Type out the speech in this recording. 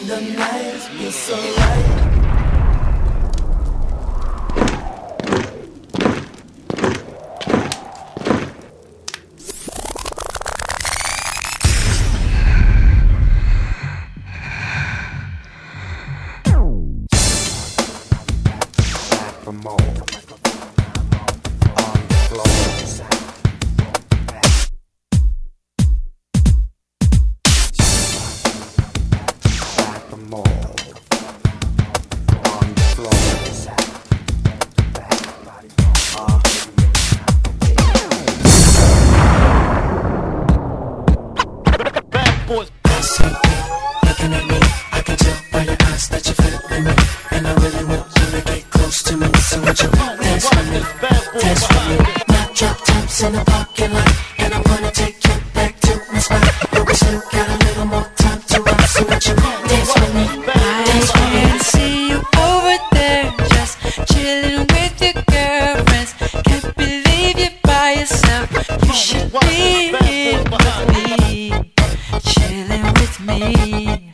the night feels so right. For more on the floor. Back for more on the floor. Bad boys. Looking at me, I can tell by your eyes that you're feeling me, and I really want you to get close to me. So would you dance with me, dance with me? My drop tops in the parking lot, and I wanna take you back to my spot, but we still got a little more time to rock. So would you dance with me, dance with me? I can see you over there, just chilling with your girlfriends. Can't believe you're by yourself. You should be here with me, chilling with me.